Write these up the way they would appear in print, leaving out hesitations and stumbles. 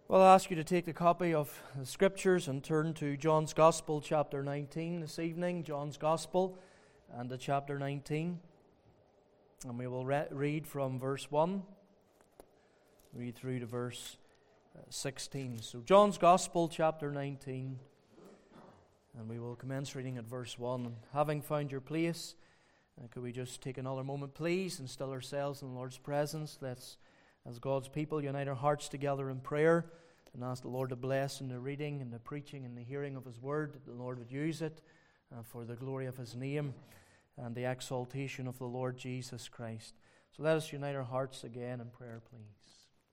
Well, I'll ask you to take the copy of the Scriptures and turn to John's Gospel, chapter 19 this evening. John's Gospel and the chapter 19. And we will read from verse 1, read through to verse 16. So John's Gospel, chapter 19, and we will commence reading at verse 1. And having found your place, could we just take another moment, please, and still ourselves in the Lord's presence. Let's, as God's people, unite our hearts together in prayer and ask the Lord to bless in the reading and the preaching and the hearing of His Word, that the Lord would use it for the glory of His name and the exaltation of the Lord Jesus Christ. So let us unite our hearts again in prayer, please.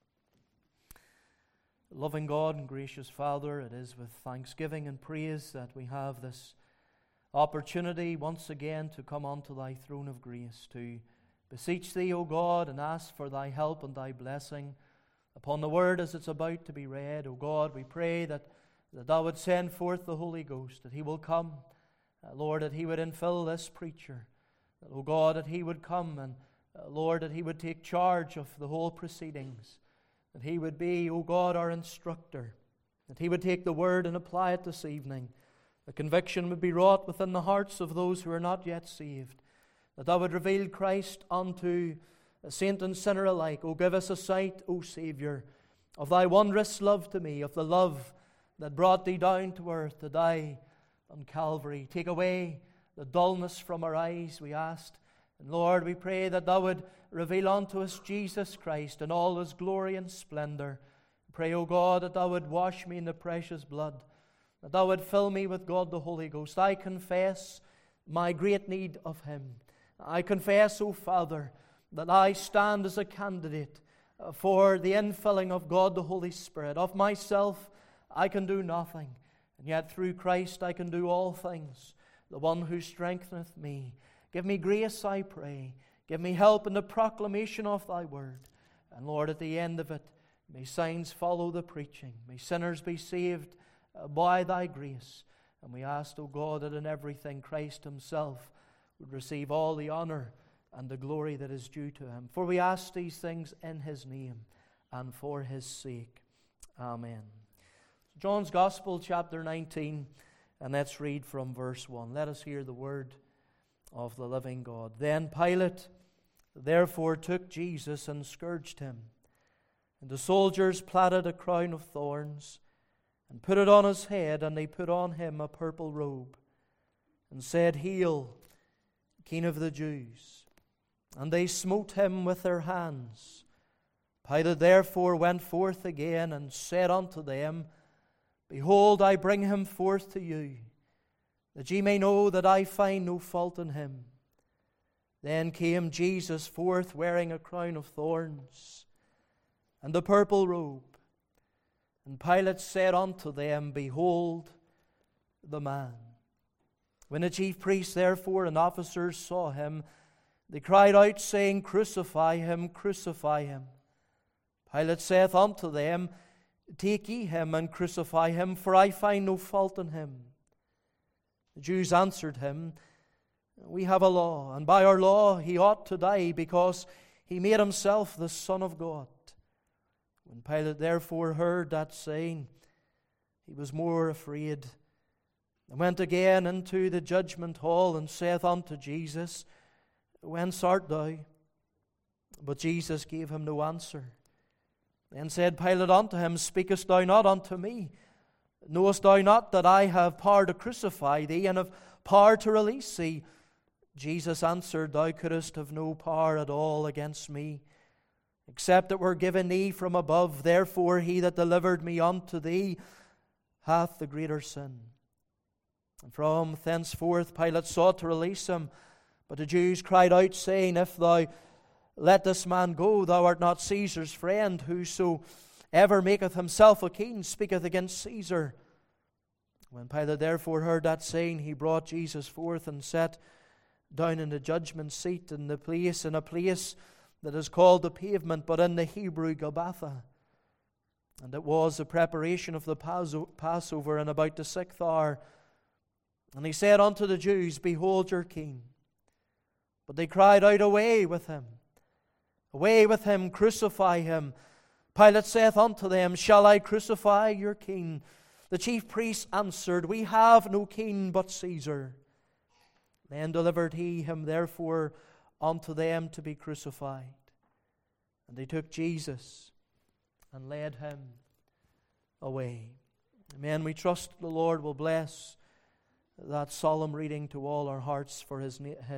Loving God and gracious Father, it is with thanksgiving and praise that we have this opportunity once again to come unto Thy throne of grace, to beseech Thee, O God, and ask for Thy help and Thy blessing upon the Word as it's about to be read. O God, we pray that Thou would send forth the Holy Ghost, that He will come, Lord, that He would infill this preacher, that, O God, that He would come and, Lord, that He would take charge of the whole proceedings, that He would be, O God, our instructor, that He would take the Word and apply it this evening. The conviction would be wrought within the hearts of those who are not yet saved, that Thou would reveal Christ unto a saint and sinner alike. O give us a sight, O Saviour, of Thy wondrous love to me, of the love that brought Thee down to earth to die on Calvary. Take away the dullness from our eyes, we asked. And Lord, we pray that Thou would reveal unto us Jesus Christ in all His glory and splendour. Pray, O God, that Thou would wash me in the precious blood, that Thou would fill me with God the Holy Ghost. I confess my great need of Him. I confess, O Father, that I stand as a candidate for the infilling of God the Holy Spirit. Of myself I can do nothing, and yet through Christ I can do all things, the one who strengtheneth me. Give me grace, I pray. Give me help in the proclamation of Thy Word. And Lord, at the end of it, may signs follow the preaching. May sinners be saved by Thy grace. And we ask, O God, that in everything Christ Himself would receive all the honor and the glory that is due to Him. For we ask these things in His name and for His sake. Amen. John's Gospel, chapter 19, and let's read from verse 1. Let us hear the word of the living God. Then Pilate therefore took Jesus and scourged Him. And the soldiers platted a crown of thorns and put it on His head, and they put on Him a purple robe, and said, Hail, King of the Jews! And they smote Him with their hands. Pilate therefore went forth again and said unto them, Behold, I bring Him forth to you, that ye may know that I find no fault in Him. Then came Jesus forth wearing a crown of thorns and the purple robe. And Pilate said unto them, Behold the man. When the chief priests therefore and officers saw Him, they cried out, saying, Crucify Him, crucify Him. Pilate saith unto them, Take ye Him and crucify Him, for I find no fault in Him. The Jews answered Him, We have a law, and by our law He ought to die, because He made Himself the Son of God. When Pilate therefore heard that saying, he was more afraid, and went again into the judgment hall, and saith unto Jesus, Whence art thou? But Jesus gave him no answer. Then said Pilate unto him, Speakest thou not unto me? Knowest thou not that I have power to crucify thee, and have power to release thee? Jesus answered, Thou couldst have no power at all against me, except it were given thee from above. Therefore he that delivered me unto thee hath the greater sin. And from thenceforth Pilate sought to release him. But the Jews cried out, saying, If thou let this man go, thou art not Caesar's friend. Whosoever maketh himself a king speaketh against Caesar. When Pilate therefore heard that saying, he brought Jesus forth and set down in the judgment seat in a place that is called the Pavement, but in the Hebrew Gabbatha. And it was the preparation of the Passover, and about the 6th hour. And he said unto the Jews, Behold your king. But they cried out, Away with him, crucify him. Pilate saith unto them, Shall I crucify your king? The chief priests answered, We have no king but Caesar. Then delivered he him therefore unto them to be crucified. And they took Jesus and led him away. Amen. We trust the Lord will bless that solemn reading to all our hearts for His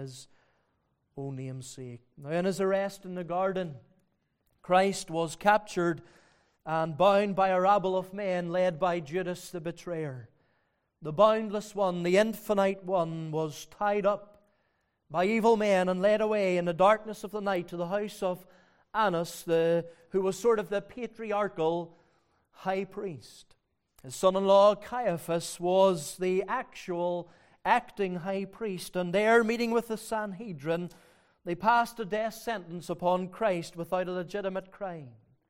own name's sake. Now in His arrest in the garden, Christ was captured and bound by a rabble of men led by Judas the betrayer. The boundless one, the infinite one, was tied up by evil men and led away in the darkness of the night to the house of Annas, who was sort of the patriarchal high priest. His son-in-law Caiaphas was the actual acting high priest, and there, meeting with the Sanhedrin, they passed a death sentence upon Christ without a legitimate crime.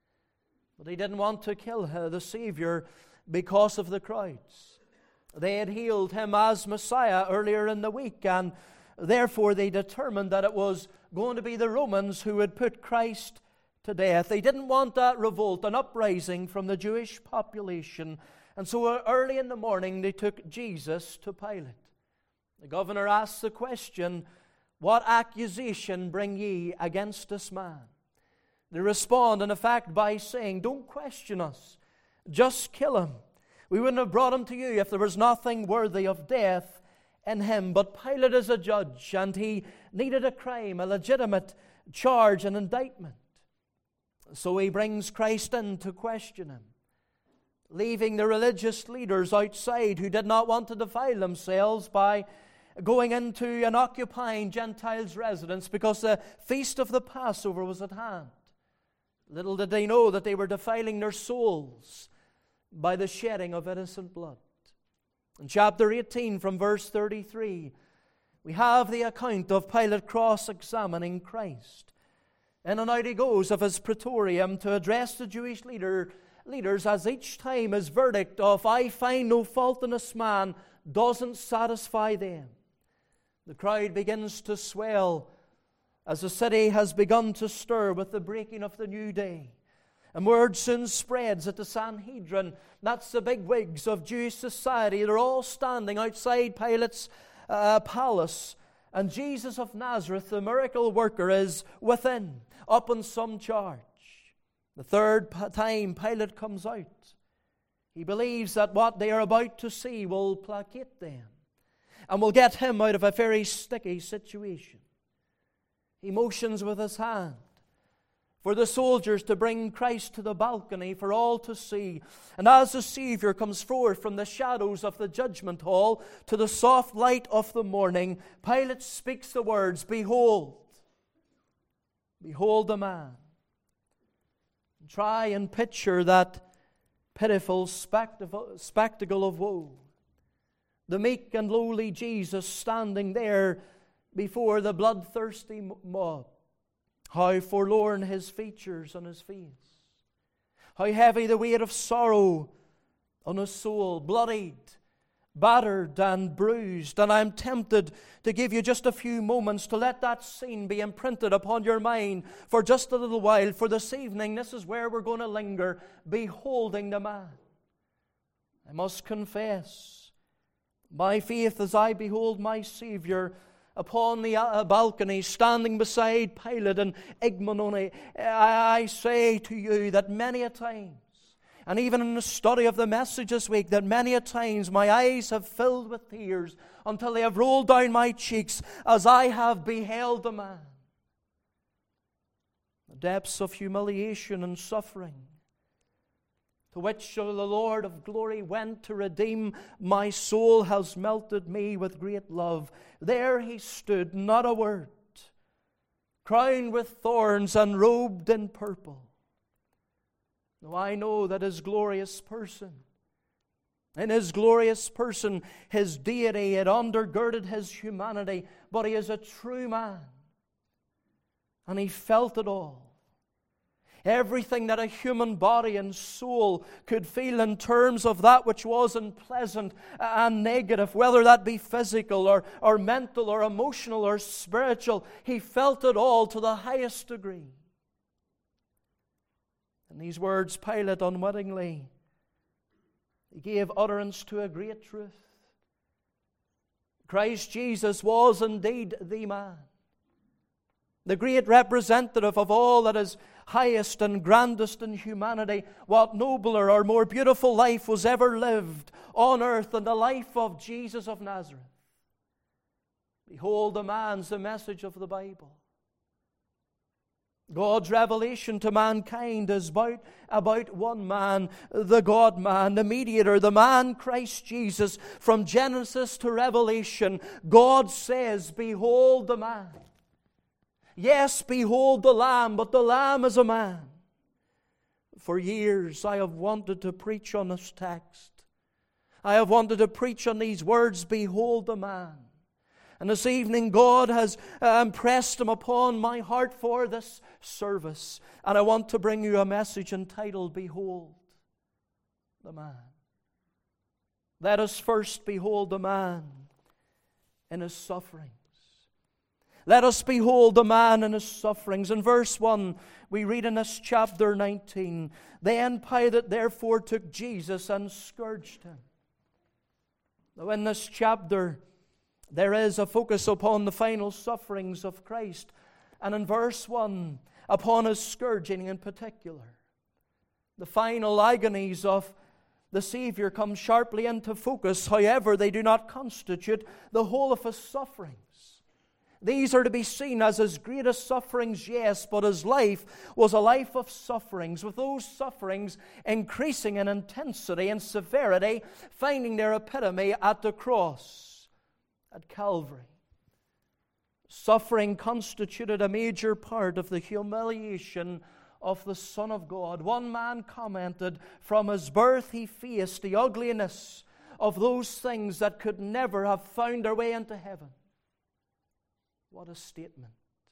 But they didn't want to kill the Savior because of the crowds. They had hailed Him as Messiah earlier in the week, and therefore they determined that it was going to be the Romans who would put Christ to death. They didn't want that revolt, an uprising from the Jewish population. And so early in the morning they took Jesus to Pilate. The governor asked the question, What accusation bring ye against this man? They respond, in effect, by saying, Don't question us. Just kill him. We wouldn't have brought him to you if there was nothing worthy of death in him. But Pilate is a judge, and he needed a crime, a legitimate charge, an indictment. So he brings Christ in to question him, leaving the religious leaders outside who did not want to defile themselves by going into and occupying Gentiles' residence because the feast of the Passover was at hand. Little did they know that they were defiling their souls by the shedding of innocent blood. In chapter 18, from verse 33, we have the account of Pilate cross-examining Christ. In and out he goes of his praetorium to address the Jewish leaders, as each time his verdict of I find no fault in this man doesn't satisfy them. The crowd begins to swell as the city has begun to stir with the breaking of the new day. And word soon spreads at the Sanhedrin, that's the bigwigs of Jewish society. They're all standing outside Pilate's palace. And Jesus of Nazareth, the miracle worker, is within, up on some charge. The third time Pilate comes out, he believes that what they are about to see will placate them and will get him out of a very sticky situation. He motions with his hand for the soldiers to bring Christ to the balcony for all to see. And as the Savior comes forth from the shadows of the judgment hall to the soft light of the morning, Pilate speaks the words, Behold, behold the man. Try and picture that pitiful spectacle of woe. The meek and lowly Jesus standing there before the bloodthirsty mob. How forlorn his features on his face. How heavy the weight of sorrow on his soul. Bloodied, battered and bruised. And I'm tempted to give you just a few moments to let that scene be imprinted upon your mind for just a little while. For this evening, this is where we're going to linger, beholding the man. I must confess, by faith as I behold my Savior upon the balcony, standing beside Pilate and ignominy, I say to you that many a times, and even in the study of the message this week, that many a times my eyes have filled with tears until they have rolled down my cheeks as I have beheld the man. The depths of humiliation and suffering to which the Lord of glory went to redeem my soul has melted me with great love. There he stood, not a word, crowned with thorns and robed in purple. Now I know that his glorious person, in his glorious person, his deity had undergirded his humanity, but he is a true man, and he felt it all. Everything that a human body and soul could feel in terms of that which was unpleasant and negative, whether that be physical or mental or emotional or spiritual, he felt it all to the highest degree. In these words, Pilate unwittingly, he gave utterance to a great truth. Christ Jesus was indeed the man, the great representative of all that is highest and grandest in humanity. What nobler or more beautiful life was ever lived on earth than the life of Jesus of Nazareth? Behold, the man's the message of the Bible. God's revelation to mankind is about one man, the God-man, the mediator, the man Christ Jesus. From Genesis to Revelation, God says, behold the man. Yes, behold the Lamb, but the Lamb is a man. For years I have wanted to preach on this text. I have wanted to preach on these words, behold the man. And this evening God has impressed them upon my heart for this service. And I want to bring you a message entitled, Behold the Man. Let us first behold the man in his sufferings. Let us behold the man in his sufferings. In verse 1, we read in this chapter 19, Then Pilate therefore took Jesus and scourged him. Now in this chapter, there is a focus upon the final sufferings of Christ. And in verse 1, upon his scourging in particular. The final agonies of the Savior come sharply into focus. However, they do not constitute the whole of his sufferings. These are to be seen as his greatest sufferings, yes, but his life was a life of sufferings, with those sufferings increasing in intensity and severity, finding their epitome at the cross, at Calvary. Suffering constituted a major part of the humiliation of the Son of God. One man commented, from his birth he faced the ugliness of those things that could never have found their way into heaven. What a statement.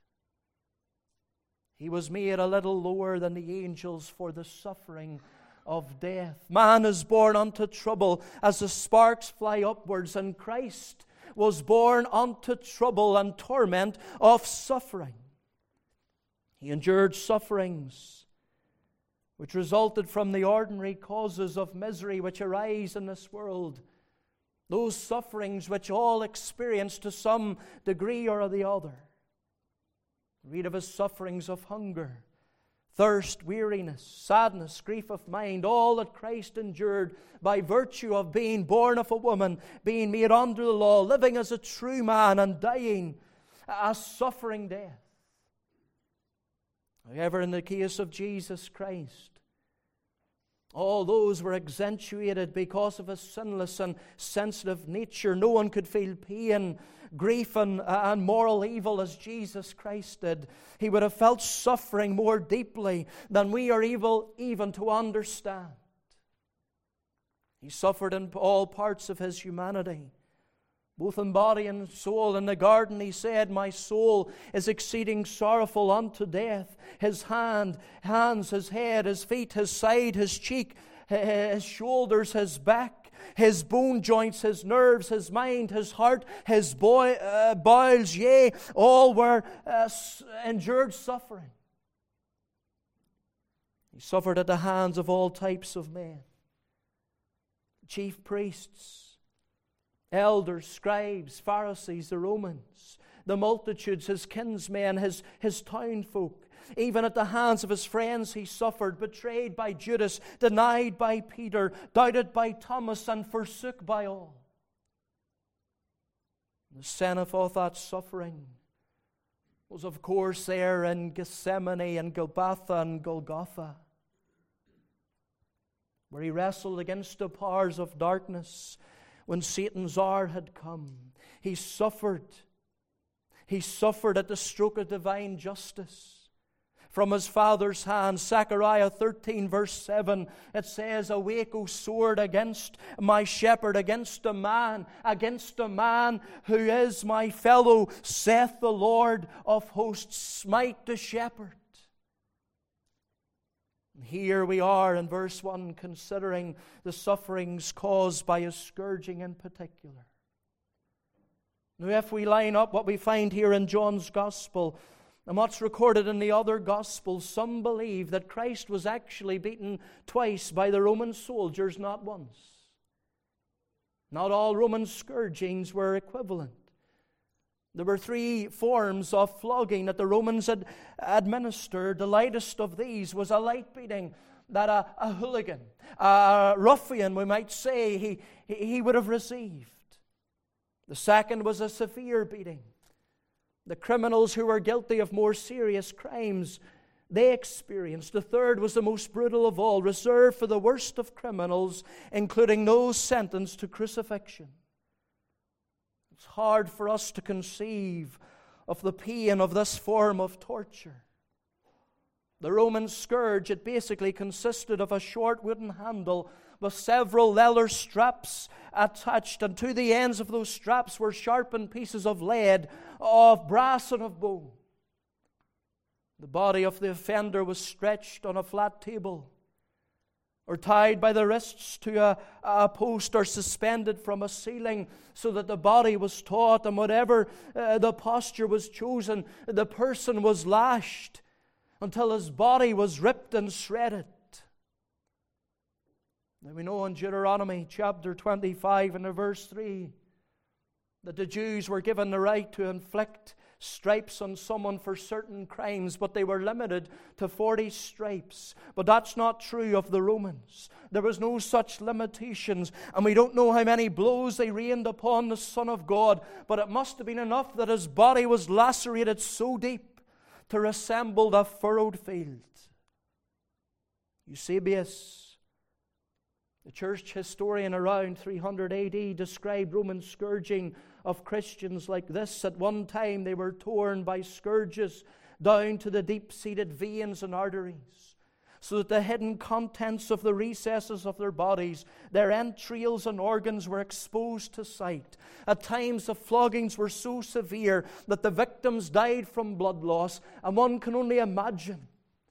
He was made a little lower than the angels for the suffering of death. Man is born unto trouble as the sparks fly upwards, and Christ was born unto trouble and torment of suffering. He endured sufferings which resulted from the ordinary causes of misery which arise in this world. Those sufferings which all experience to some degree or the other. Read of his sufferings of hunger, thirst, weariness, sadness, grief of mind, all that Christ endured by virtue of being born of a woman, being made under the law, living as a true man and dying a suffering death. However, in the case of Jesus Christ, all those were accentuated because of his sinless and sensitive nature. No one could feel pain, grief, and moral evil as Jesus Christ did. He would have felt suffering more deeply than we are able even to understand. He suffered in all parts of his humanity, both in body and soul. In the garden he said, my soul is exceeding sorrowful unto death. His hands, his head, his feet, his side, his cheek, his shoulders, his back, his bone joints, his nerves, his mind, his heart, his bowels, yea, all were endured suffering. He suffered at the hands of all types of men. Chief priests, elders, scribes, Pharisees, the Romans, the multitudes, his kinsmen, his townfolk. Even at the hands of his friends he suffered, betrayed by Judas, denied by Peter, doubted by Thomas, and forsook by all. The zenith of that suffering was, of course, there in Gethsemane and Golgotha and Golgotha, where he wrestled against the powers of darkness when Satan's hour had come. He suffered. He suffered at the stroke of divine justice from his Father's hand. Zechariah 13 verse 7, it says, awake, O sword, against my shepherd, against a man who is my fellow, saith the Lord of hosts, smite the shepherd. Here we are in verse 1 considering the sufferings caused by his scourging in particular. Now if we line up what we find here in John's Gospel And what's recorded in the other Gospels, some believe that Christ was actually beaten twice by the Roman soldiers, not once. Not all Roman scourgings were equivalent. There were 3 forms of flogging that the Romans had administered. The lightest of these was a light beating that a hooligan, a ruffian, we might say, he would have received. The second was a severe beating. The criminals who were guilty of more serious crimes, they experienced. The third was the most brutal of all, reserved for the worst of criminals, including those sentenced to crucifixion. It's hard for us to conceive of the pain of this form of torture. The Roman scourge, it basically consisted of a short wooden handle with several leather straps attached, and to the ends of those straps were sharpened pieces of lead, of brass and of bone. The body of the offender was stretched on a flat table, or tied by the wrists to a post, or suspended from a ceiling, so that the body was taut, and whatever the posture was chosen, the person was lashed until his body was ripped and shredded. Now we know in Deuteronomy chapter 25 and verse 3 that the Jews were given the right to inflict stripes on someone for certain crimes, but they were limited to 40 stripes. But that's not true of the Romans. There was no such limitations, and we don't know how many blows they rained upon the Son of God, but it must have been enough that his body was lacerated so deep to resemble the furrowed field. Eusebius, the church historian around 300 AD, described Roman scourging of Christians like this. At one time they were torn by scourges down to the deep-seated veins and arteries, so that the hidden contents of the recesses of their bodies, their entrails and organs, were exposed to sight. At times the floggings were so severe that the victims died from blood loss, and one can only imagine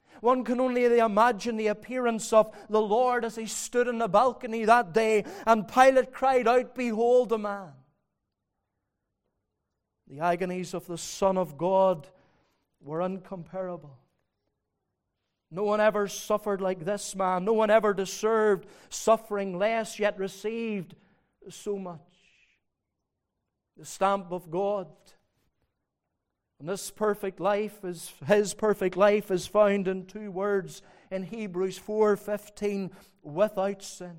the appearance of the Lord as he stood in the balcony that day, and Pilate cried out, "Behold the man." The agonies of the Son of God were incomparable. No one ever suffered like this man. No one ever deserved suffering less, yet received so much. The stamp of God. And this perfect life is, his perfect life is found in 2 words in Hebrews 4:15, without sin.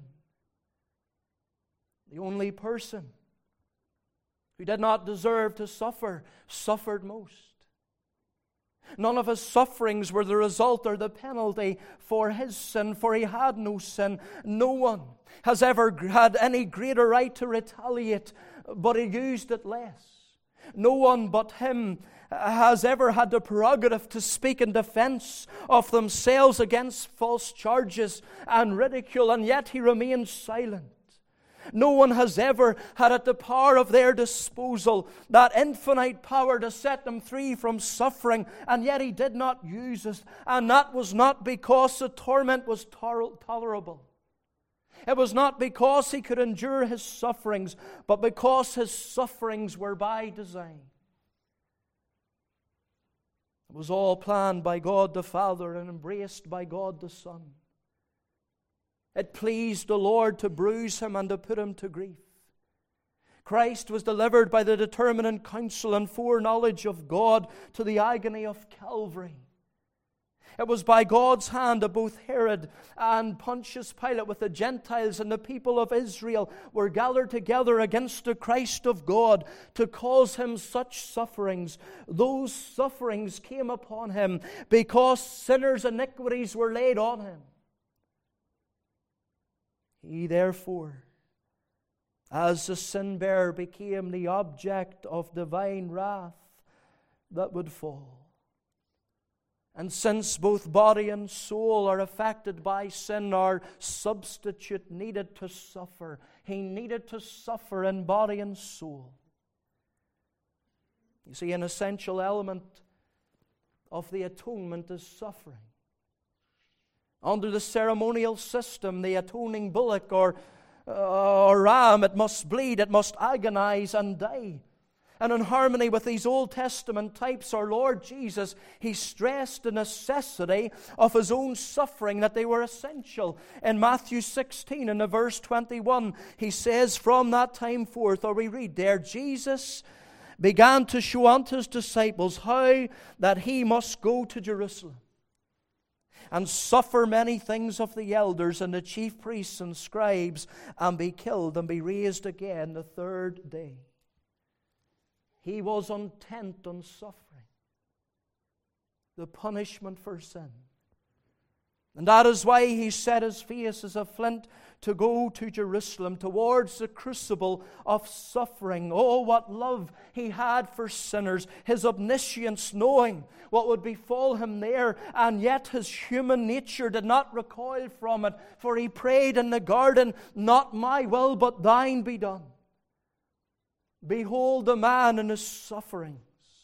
The only person who did not deserve to suffer, suffered most. None of his sufferings were the result or the penalty for his sin, for he had no sin. No one has ever had any greater right to retaliate, but he used it less. No one but him has ever had the prerogative to speak in defense of themselves against false charges and ridicule, and yet he remained silent. No one has ever had at the power of their disposal that infinite power to set them free from suffering, and yet he did not use it. And that was not because the torment was tolerable. It was not because he could endure his sufferings, but because his sufferings were by design. It was all planned by God the Father and embraced by God the Son. It pleased the Lord to bruise him and to put him to grief. Christ was delivered by the determinate counsel and foreknowledge of God to the agony of Calvary. It was by God's hand that both Herod and Pontius Pilate, with the Gentiles and the people of Israel, were gathered together against the Christ of God to cause him such sufferings. Those sufferings came upon him because sinners' iniquities were laid on him. He therefore, as the sin-bearer, became the object of divine wrath that would fall. And since both body and soul are affected by sin, our substitute needed to suffer. He needed to suffer in body and soul. You see, an essential element of the atonement is suffering. Under the ceremonial system, the atoning bullock or ram, it must bleed, it must agonize and die. And in harmony with these Old Testament types, our Lord Jesus, He stressed the necessity of His own suffering, that they were essential. In Matthew 16, in the verse 21, He says, from that time forth, or we read there, Jesus began to show unto His disciples how that He must go to Jerusalem and suffer many things of the elders and the chief priests and scribes, and be killed and be raised again the third day. He was intent on suffering the punishment for sin. And that is why He set His face as a flint to go to Jerusalem, towards the crucible of suffering. Oh, what love He had for sinners, His omniscience, knowing what would befall Him there, and yet His human nature did not recoil from it, for He prayed in the garden, not my will, but thine be done. Behold the man in his sufferings.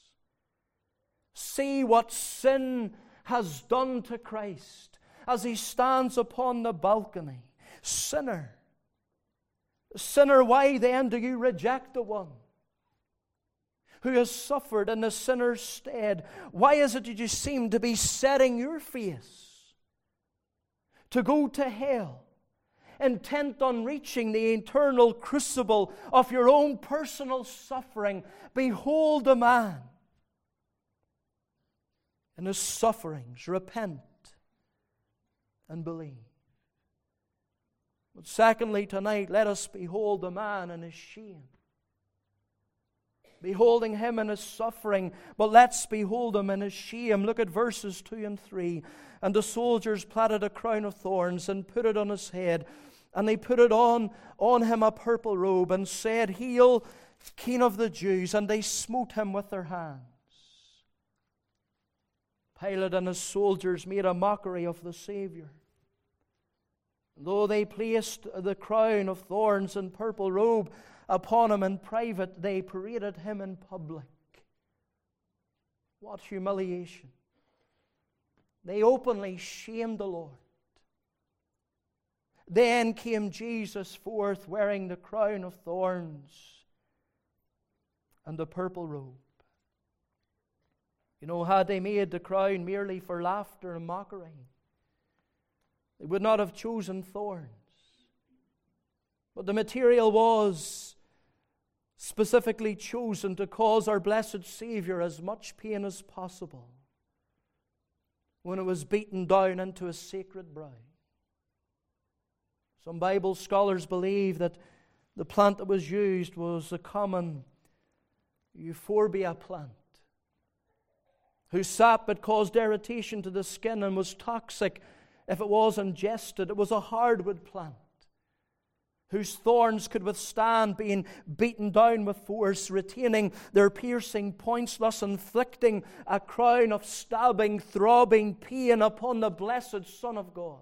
See what sin has done to Christ as He stands upon the balcony. Sinner, sinner, why then do you reject the one who has suffered in the sinner's stead? Why is it that you seem to be setting your face to go to hell, intent on reaching the eternal crucible of your own personal suffering? Behold the man in his sufferings. Repent and believe. But secondly, tonight, let us behold the man in his shame. Beholding him in his suffering, but let's behold him in his shame. Look at verses 2 and 3. And the soldiers platted a crown of thorns and put it on his head, and they put it on him a purple robe, and said, Hail, King of the Jews! And they smote him with their hands. Pilate and his soldiers made a mockery of the Savior. Though they placed the crown of thorns and purple robe upon him in private, they paraded him in public. What humiliation! They openly shamed the Lord. Then came Jesus forth wearing the crown of thorns and the purple robe. You know, had they made the crown merely for laughter and mockery, they would not have chosen thorns. But the material was specifically chosen to cause our blessed Savior as much pain as possible when it was beaten down into His sacred brow. Some Bible scholars believe that the plant that was used was a common euphorbia plant, whose sap had caused irritation to the skin and was toxic if it was ingested. It was a hardwood plant whose thorns could withstand being beaten down with force, retaining their piercing points, thus inflicting a crown of stabbing, throbbing pain upon the blessed Son of God.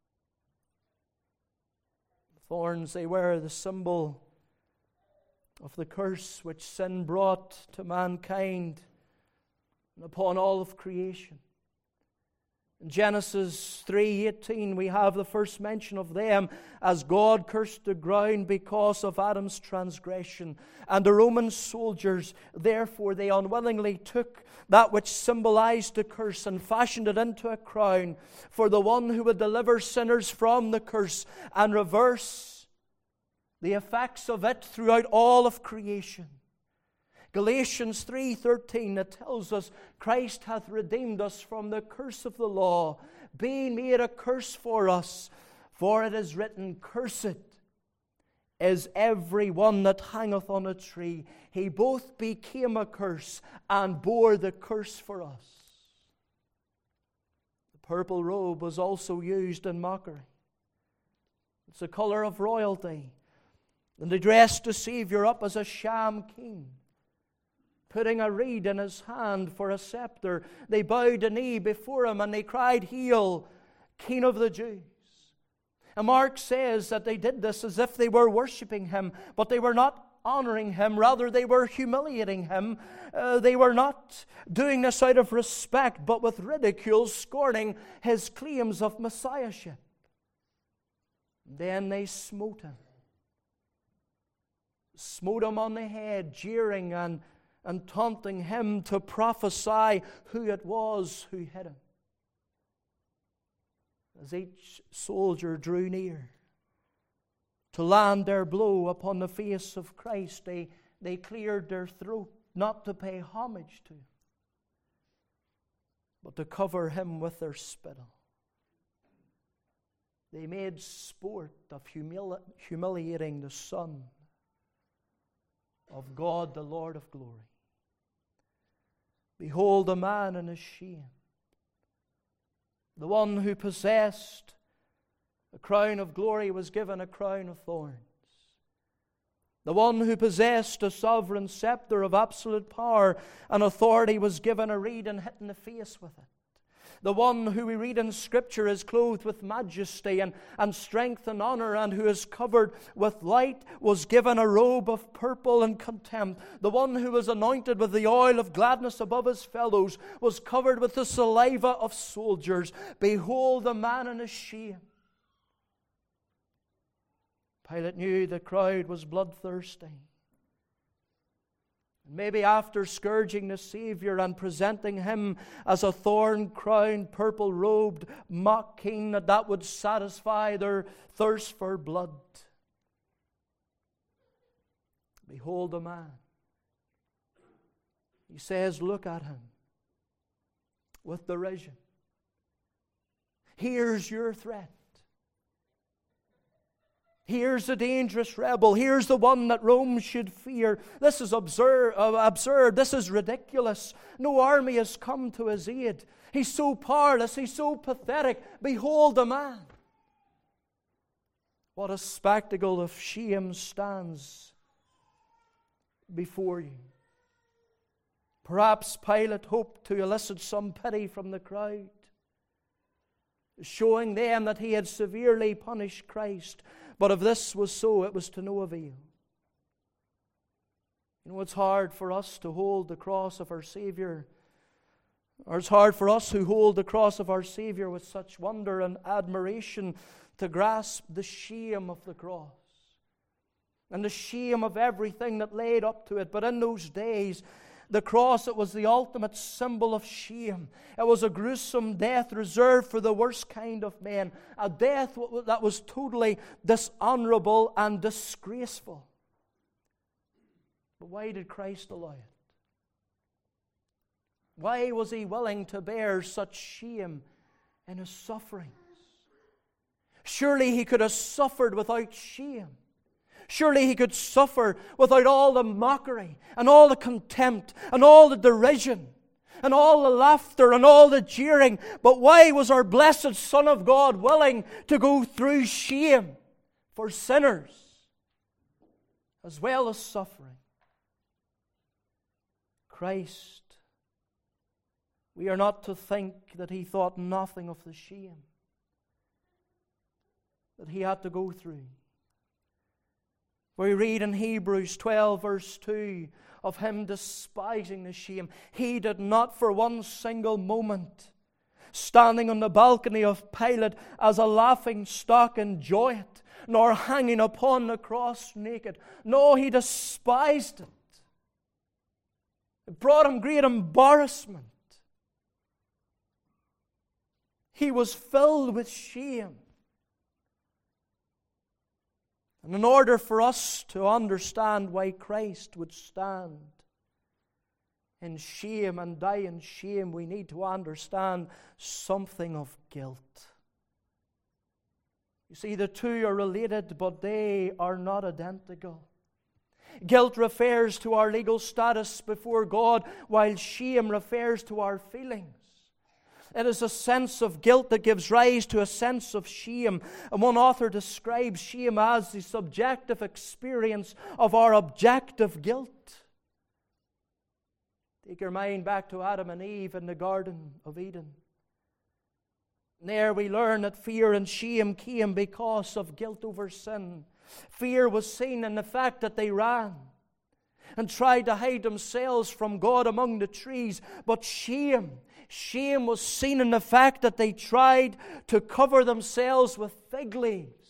The thorns, they were the symbol of the curse which sin brought to mankind and upon all of creation. In Genesis 3:18, we have the first mention of them as God cursed the ground because of Adam's transgression. And the Roman soldiers, therefore, they unwillingly took that which symbolized the curse and fashioned it into a crown for the one who would deliver sinners from the curse and reverse the effects of it throughout all of creation. Galatians 3:13, that tells us Christ hath redeemed us from the curse of the law, being made a curse for us. For it is written, Cursed is every one that hangeth on a tree. He both became a curse and bore the curse for us. The purple robe was also used in mockery. It's the color of royalty. And they dressed the Savior up as a sham king, putting a reed in his hand for a scepter. They bowed a knee before him and they cried, Hail, King of the Jews. And Mark says that they did this as if they were worshipping him, but they were not honoring him. Rather, they were humiliating him. They were not doing this out of respect, but with ridicule, scorning his claims of messiahship. Then they smote him on the head, jeering and and taunting him to prophesy who it was who hit him. As each soldier drew near to land their blow upon the face of Christ, they cleared their throat, not to pay homage to him, but to cover him with their spittle. They made sport of humiliating the Son of God, the Lord of glory. Behold a man in his shame, the one who possessed a crown of glory was given a crown of thorns. The one who possessed a sovereign scepter of absolute power and authority was given a reed and hit in the face with it. The one who we read in Scripture is clothed with majesty and strength and honor, and who is covered with light was given a robe of purple and contempt. The one who was anointed with the oil of gladness above his fellows was covered with the saliva of soldiers. Behold the man in his shame. Pilate knew the crowd was bloodthirsty. Maybe after scourging the Savior and presenting him as a thorn-crowned, purple-robed mock king, that would satisfy their thirst for blood. Behold a man. He says, look at him with derision. Here's your threat. Here's the dangerous rebel. Here's the one that Rome should fear. This is absurd. This is ridiculous. No army has come to his aid. He's so powerless. He's so pathetic. Behold the man. What a spectacle of shame stands before you. Perhaps Pilate hoped to elicit some pity from the crowd, showing them that he had severely punished Christ. But if this was so, it was to no avail. You know, it's hard for us to hold the cross of our Savior, or it's hard for us who hold the cross of our Savior with such wonder and admiration to grasp the shame of the cross and the shame of everything that laid up to it. But in those days, the cross, it was the ultimate symbol of shame. It was a gruesome death reserved for the worst kind of men. A death that was totally dishonorable and disgraceful. But why did Christ allow it? Why was he willing to bear such shame in his sufferings? Surely he could have suffered without shame. Surely he could suffer without all the mockery and all the contempt and all the derision and all the laughter and all the jeering. But why was our blessed Son of God willing to go through shame for sinners as well as suffering? Christ, we are not to think that he thought nothing of the shame that he had to go through. We read in Hebrews 12 verse 2 of him despising the shame. He did not for one single moment, standing on the balcony of Pilate as a laughing stock, enjoy it, nor hanging upon the cross naked. No, he despised it. It brought him great embarrassment. He was filled with shame. And in order for us to understand why Christ would stand in shame and die in shame, we need to understand something of guilt. You see, the two are related, but they are not identical. Guilt refers to our legal status before God, while shame refers to our feelings. It is a sense of guilt that gives rise to a sense of shame. And one author describes shame as the subjective experience of our objective guilt. Take your mind back to Adam and Eve in the Garden of Eden. And there we learn that fear and shame came because of guilt over sin. Fear was seen in the fact that they ran and tried to hide themselves from God among the trees. But shame was seen in the fact that they tried to cover themselves with fig leaves,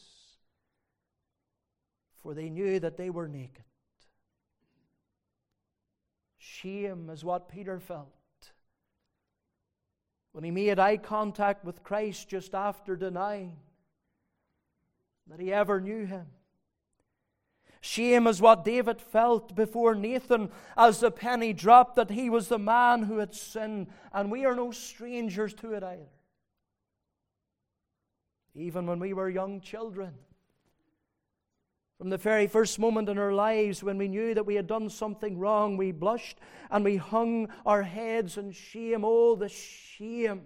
for they knew that they were naked. Shame is what Peter felt when he made eye contact with Christ just after denying that he ever knew Him. Shame is what David felt before Nathan as the penny dropped that he was the man who had sinned, and we are no strangers to it either. Even when we were young children, from the very first moment in our lives when we knew that we had done something wrong, we blushed and we hung our heads in shame. Oh, the shame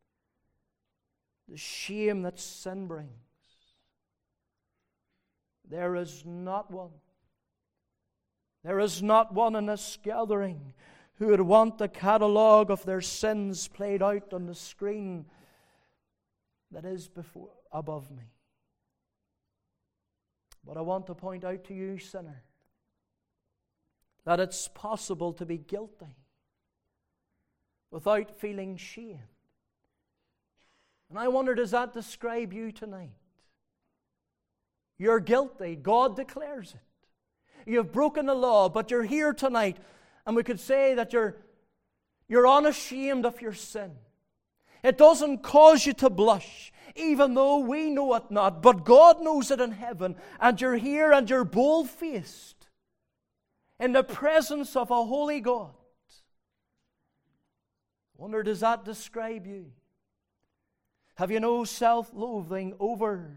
that sin brings. There is not one in this gathering who would want the catalogue of their sins played out on the screen that is above me. But I want to point out to you, sinner, that it's possible to be guilty without feeling shame. And I wonder, does that describe you tonight? You're guilty. God declares it. You've broken the law, but you're here tonight, and we could say that you're unashamed of your sin. It doesn't cause you to blush, even though we know it not, but God knows it in heaven, and you're here and you're bold-faced in the presence of a holy God. I wonder, does that describe you? Have you no self-loathing over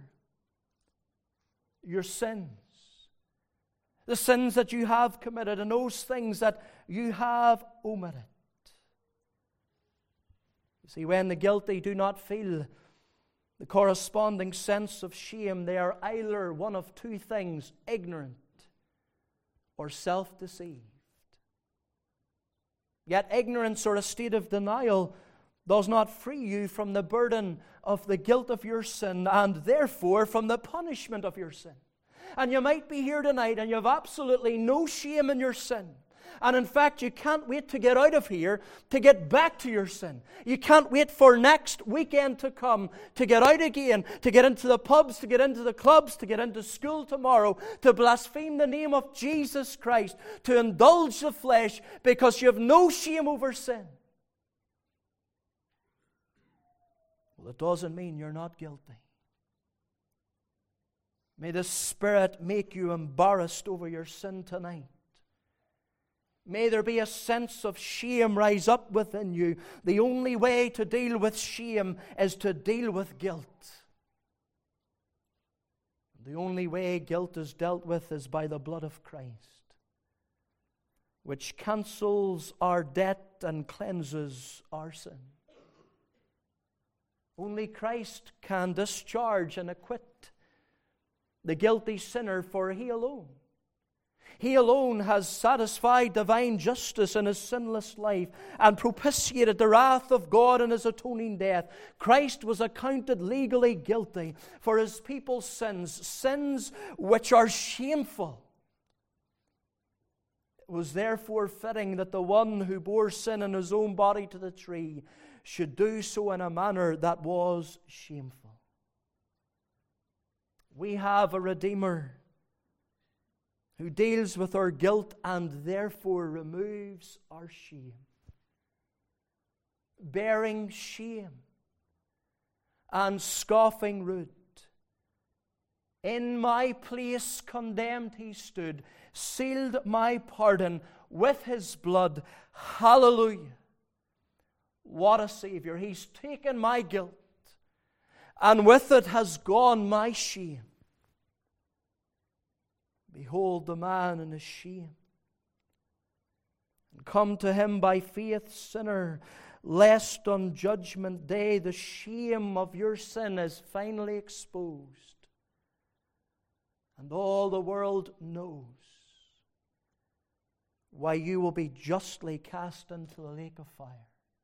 your sins? The sins that you have committed and those things that you have omitted. You see, when the guilty do not feel the corresponding sense of shame, they are either one of two things: ignorant or self-deceived. Yet ignorance or a state of denial does not free you from the burden of the guilt of your sin, and therefore from the punishment of your sin. And you might be here tonight and you have absolutely no shame in your sin. And in fact, you can't wait to get out of here to get back to your sin. You can't wait for next weekend to come to get out again, to get into the pubs, to get into the clubs, to get into school tomorrow, to blaspheme the name of Jesus Christ, to indulge the flesh because you have no shame over sin. Well, it doesn't mean you're not guilty. May the Spirit make you embarrassed over your sin tonight. May there be a sense of shame rise up within you. The only way to deal with shame is to deal with guilt. The only way guilt is dealt with is by the blood of Christ, which cancels our debt and cleanses our sin. Only Christ can discharge and acquit the guilty sinner, for He alone has satisfied divine justice in His sinless life and propitiated the wrath of God in His atoning death. Christ was accounted legally guilty for His people's sins which are shameful. It was therefore fitting that the one who bore sin in His own body to the tree should do so in a manner that was shameful. We have a Redeemer who deals with our guilt and therefore removes our shame. Bearing shame and scoffing rude. In my place condemned He stood, sealed my pardon with His blood. Hallelujah. What a Savior. He's taken my guilt, and with it has gone my shame. Behold the man in his shame. And come to Him by faith, sinner, lest on judgment day the shame of your sin is finally exposed, and all the world knows why you will be justly cast into the lake of fire.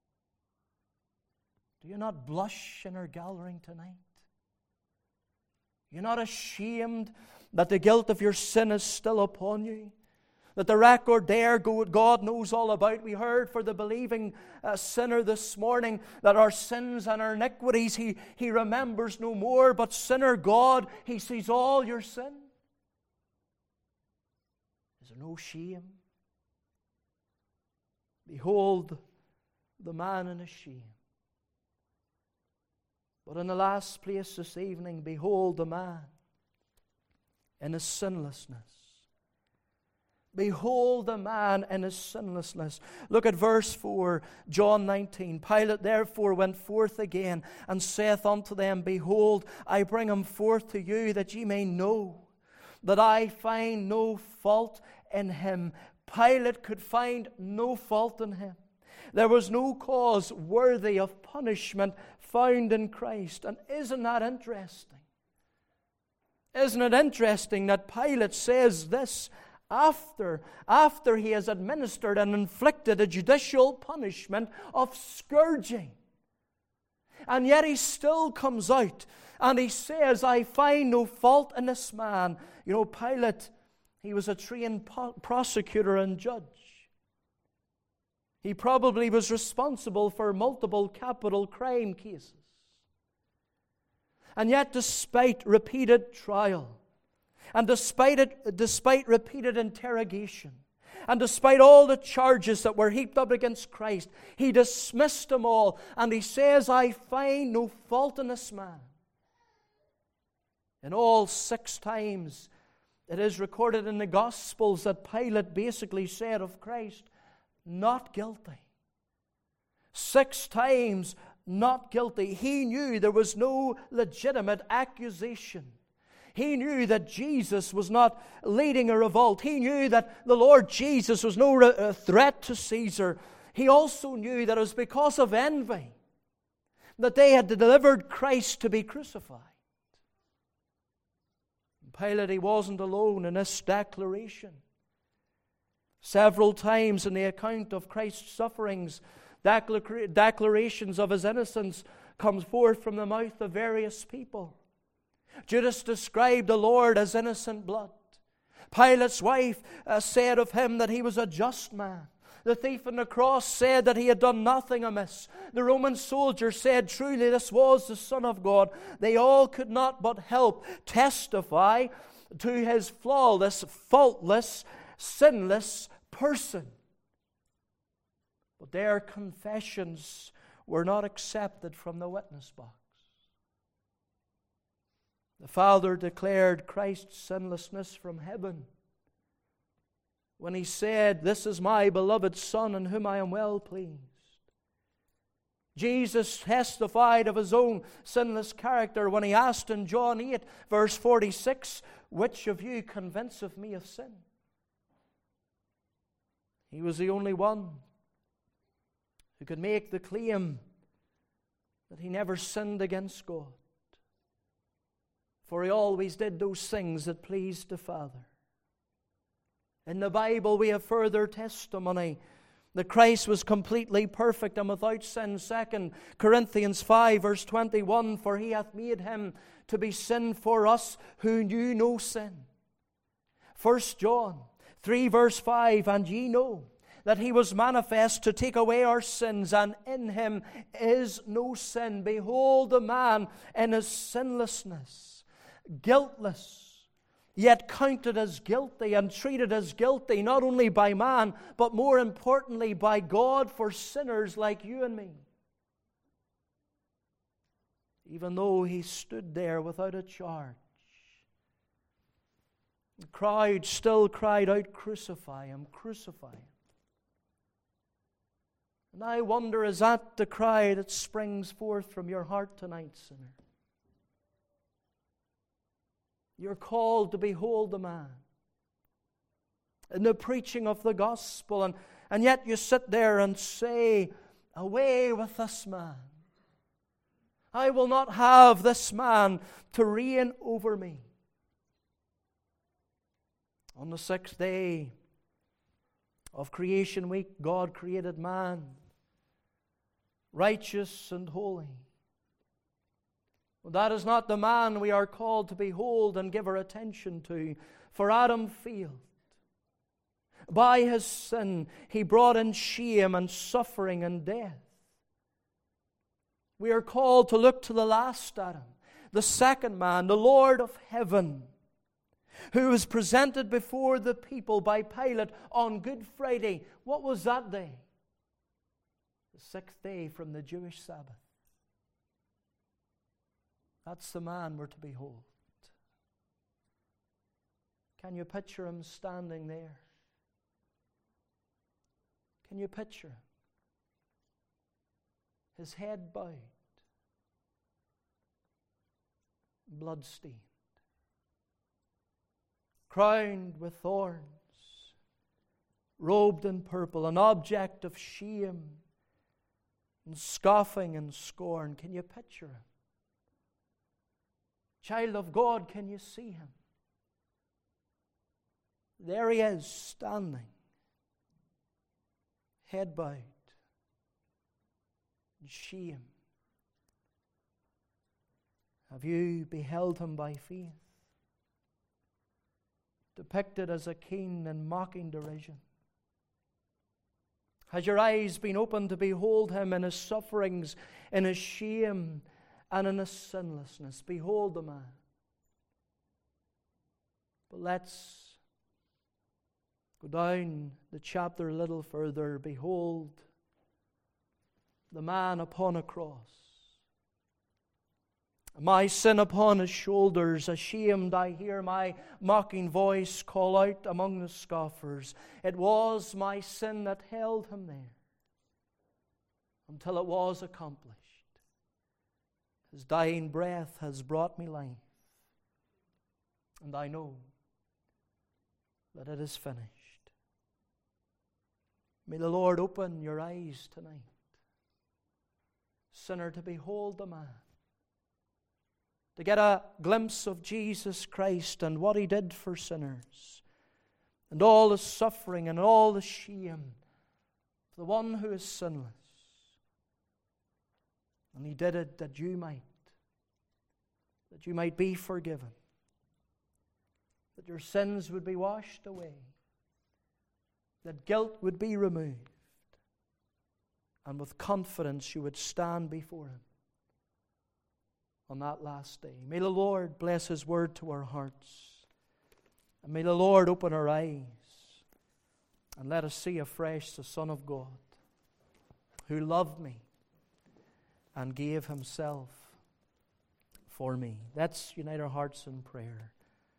Do you not blush in our gathering tonight? You're not ashamed that the guilt of your sin is still upon you? That the record there, God knows all about. We heard for the believing sinner this morning that our sins and our iniquities He remembers no more. But sinner, God, He sees all your sin. Is there no shame? Behold the man in his shame. But in the last place this evening, behold the man in his sinlessness. Behold the man in his sinlessness. Look at verse 4, John 19. Pilate therefore went forth again, and saith unto them, Behold, I bring him forth to you, that ye may know that I find no fault in him. Pilate could find no fault in him. There was no cause worthy of punishment found in Christ. And isn't that interesting? Isn't it interesting that Pilate says this after he has administered and inflicted a judicial punishment of scourging? And yet he still comes out and he says, I find no fault in this man. You know, Pilate, he was a trained prosecutor and judge. He probably was responsible for multiple capital crime cases. And yet, despite repeated trial, and despite repeated interrogation, and despite all the charges that were heaped up against Christ, he dismissed them all, and he says, I find no fault in this man. In all 6 times, it is recorded in the Gospels that Pilate basically said of Christ, not guilty. 6 times, not guilty. He knew there was no legitimate accusation. He knew that Jesus was not leading a revolt. He knew that the Lord Jesus was no threat to Caesar. He also knew that it was because of envy that they had delivered Christ to be crucified. Pilate, he wasn't alone in this declaration. Several times in the account of Christ's sufferings, declarations of his innocence comes forth from the mouth of various people. Judas described the Lord as innocent blood. Pilate's wife said of him that he was a just man. The thief on the cross said that he had done nothing amiss. The Roman soldier said truly this was the Son of God. They all could not but help testify to his flawless, faultless, sinless person. But their confessions were not accepted from the witness box. The Father declared Christ's sinlessness from heaven when he said, This is my beloved Son in whom I am well pleased. Jesus testified of his own sinless character when he asked in John 8, verse 46, Which of you convinceth me of sin? He was the only one who could make the claim that he never sinned against God. For he always did those things that pleased the Father. In the Bible we have further testimony that Christ was completely perfect and without sin. 2 Corinthians 5 verse 21, For he hath made him to be sin for us who knew no sin. 1 John 3 verse 5, And ye know that he was manifest to take away our sins, and in him is no sin. Behold the man in his sinlessness, guiltless, yet counted as guilty and treated as guilty, not only by man, but more importantly by God for sinners like you and me. Even though he stood there without a charge, the crowd still cried out, Crucify him, crucify him. And I wonder, is that the cry that springs forth from your heart tonight, sinner? You're called to behold the man in the preaching of the gospel, and yet you sit there and say, Away with this man. I will not have this man to reign over me. On the 6th day of creation week, God created man, righteous and holy. Well, that is not the man we are called to behold and give our attention to. For Adam failed. By his sin, he brought in shame and suffering and death. We are called to look to the last Adam, the second man, the Lord of heaven, who was presented before the people by Pilate on Good Friday. What was that day? the 6th day from the Jewish Sabbath. That's the man we're to behold. Can you picture him standing there? Can you picture him? His head bowed, blood-stained, crowned with thorns, robed in purple, an object of shame and scoffing and scorn. Can you picture him? Child of God, can you see him? There he is, standing, head bowed, in shame. Have you beheld him by faith? Depicted as a keen and mocking derision? Has your eyes been opened to behold him in his sufferings, in his shame, and in his sinlessness? Behold the man. But let's go down the chapter a little further. Behold the man upon a cross. My sin upon his shoulders, ashamed I hear my mocking voice call out among the scoffers. It was my sin that held him there until it was accomplished. His dying breath has brought me life, and I know that it is finished. May the Lord open your eyes tonight, sinner, to behold the man, to get a glimpse of Jesus Christ and what He did for sinners, and all the suffering and all the shame of the one who is sinless. And He did it that you might be forgiven, that your sins would be washed away, that guilt would be removed, and with confidence you would stand before Him on that last day. May the Lord bless His word to our hearts, and may the Lord open our eyes and let us see afresh the Son of God who loved me and gave Himself for me. Let's unite our hearts in prayer.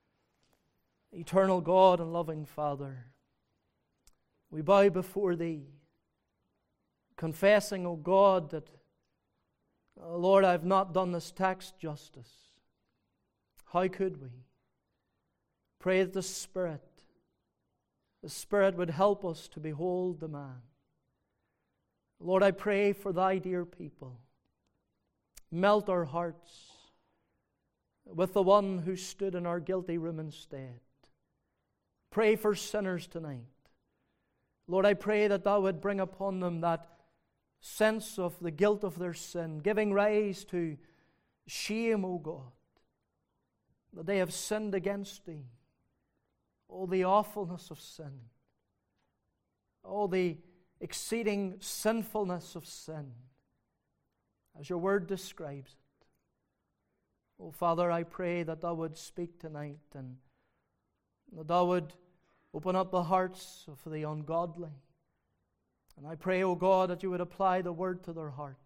Eternal God and loving Father, we bow before Thee, confessing, O God, that, Lord, I've not done this text justice. How could we? Pray that the Spirit would help us to behold the man. Lord, I pray for Thy dear people. Melt our hearts with the one who stood in our guilty room instead. Pray for sinners tonight. Lord, I pray that Thou would bring upon them that sense of the guilt of their sin, giving rise to shame, O God, that they have sinned against Thee. Oh, the awfulness of sin. Oh, the exceeding sinfulness of sin, as Your word describes it. Oh, Father, I pray that Thou would speak tonight, and that Thou would open up the hearts of the ungodly. And I pray, O God, that You would apply the word to their heart.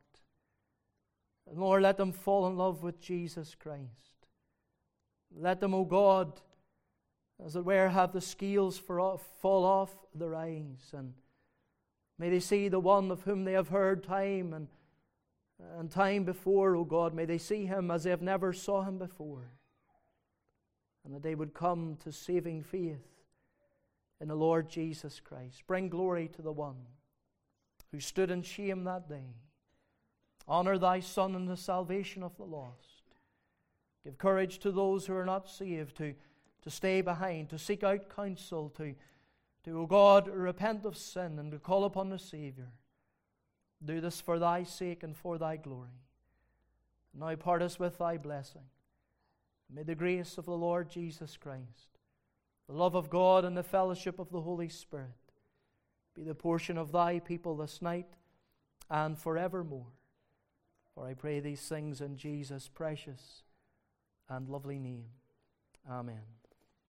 And Lord, let them fall in love with Jesus Christ. Let them, O God, as it were, have the scales fall off their eyes. And may they see the one of whom they have heard time and time before, O God. May they see Him as they have never saw Him before. And that they would come to saving faith in the Lord Jesus Christ. Bring glory to the one who stood in shame that day. Honor Thy Son in the salvation of the lost. Give courage to those who are not saved to stay behind, to seek out counsel, to, O God, repent of sin and to call upon the Savior. Do this for Thy sake and for Thy glory. Now part us with Thy blessing. May the grace of the Lord Jesus Christ, the love of God, and the fellowship of the Holy Spirit be the portion of Thy people this night and forevermore. For I pray these things in Jesus' precious and lovely name. Amen.